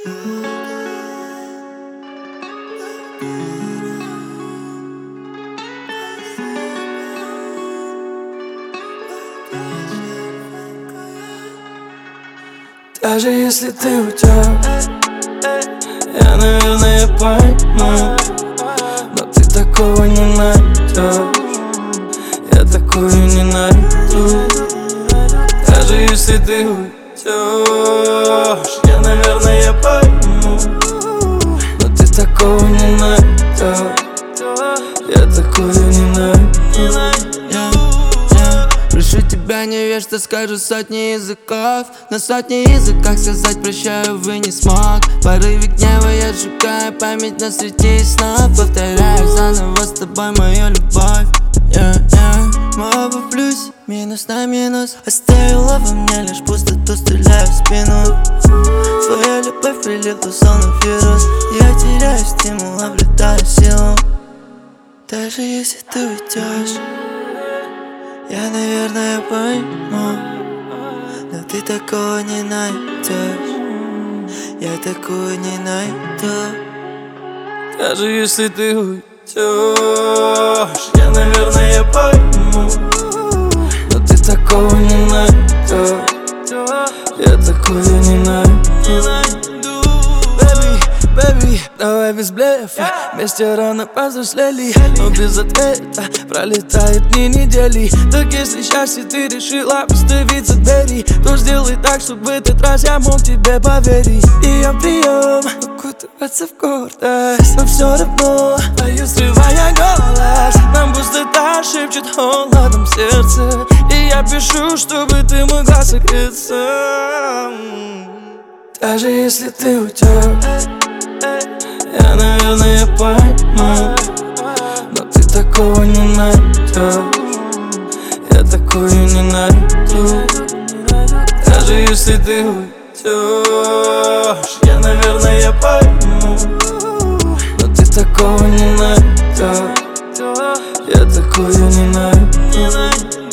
Даже если ты уйдешь, я, наверное, пойму, но ты такого не найдешь, я такую не найду. Даже если ты уйдешь, я, наверное, пойму, но ты такого не найдешь, я такую не найду. Прошу тебя, не верь, что скажу сотни языков. На сотни языках сказать прощаю, вы не смог. В порыве гнева я сжигаю память на среди снов. Повторяю заново с тобой мою любовь. Мы оба в плюсе, минус на минус. Оставила во мне лишь пустоту, стреляю в спину. Твоя любовь прилипла словно вирус. Я теряю стимул, обретаю силу. Даже если ты уйдешь, я, наверное, пойму, но ты такого не найдешь, я такую не найду. Даже если ты уйдешь, я, наверное, пойму, но ты такого не найдешь, я такую не найду. Baby, давай без блефа, вместе рано повзрослели, но без ответа пролетают дни недели. Так если счастье ты решила остановиться двери, то сделай так, чтобы в этот раз я мог тебе поверить. И я прием, укутываться в гордость, но все равно боюсь, срывая голос. Нам пустота шепчет холодом сердце, и я пишу, чтобы ты могла согреться. Даже если ты уйдешь, я, наверное, пойму, но ты такого не найдешь, я такую не найду. Даже если ты уйдешь, я, наверное, пойму, но ты такого не найдешь, я такую не найду.